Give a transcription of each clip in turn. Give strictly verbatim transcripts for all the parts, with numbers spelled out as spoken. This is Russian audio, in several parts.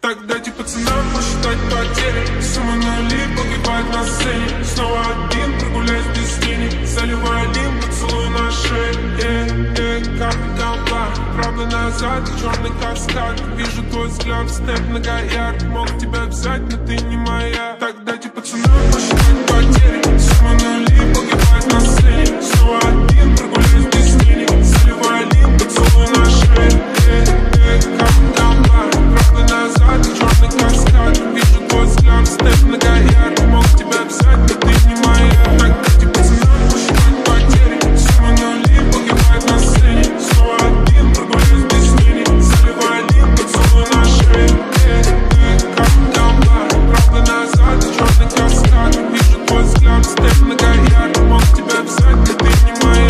Так дайте пацанам посчитать потери. Суммы нули погибают на сцене. Снова один, прогуляюсь без тени. Заливаю лим, поцелуй на шее. Э, э, как голова, правда назад, черный каскад. Вижу твой взгляд, снэп многоярд. Мог тебя взять, но ты не моя. Так дайте пацанам посчитать потери. Суммы нули погибают на сцене. Снова один, прогуляюсь без тени. Заливаю лим, поцелуй на шее. Э, э, как голова, правда назад, черный каскад. Вижу твой взгляд, снэп многоярд. Мог тебя взять, но ты не моя. Так дайте пацанам посчитать потери. Суммы нули погибают на сцене. Снова один, прогуляюсь без тени. Заливаю лим, поцелуй на шее. Э, э, как голова, правда назад, черный каскад. Вижу твой взгляд, снэп многоярд. Мог тебя взять, но ты не моя.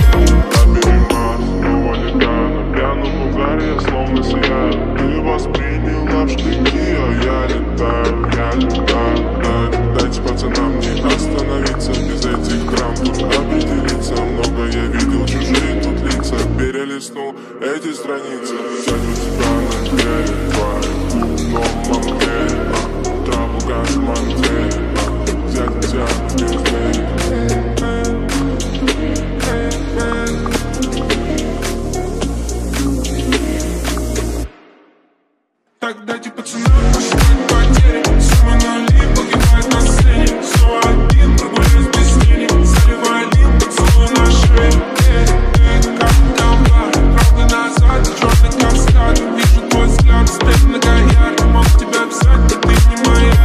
Я словно сияю. Ты восприняла в штыки, а я летаю, я летаю. Да, дайте пацанам не остановиться. Без этих драм тут определиться. Много я видел, чужие тут лица. Перелистнул эти страницы. Взять у тебя на деле твою но мамке, а, траву газ манте, а, взять тебя без дверей. Так дайте пацанам посчитать потери. Суммы нули погибают на сцене. Снова один, прогуляюсь без тени. Заливаю лим, поцелуй на шее. Э, э, как голова, правда назад, черный каскад. Вижу твой взгляд, снэп многоярд. Мог тебя взять, но ты не моя.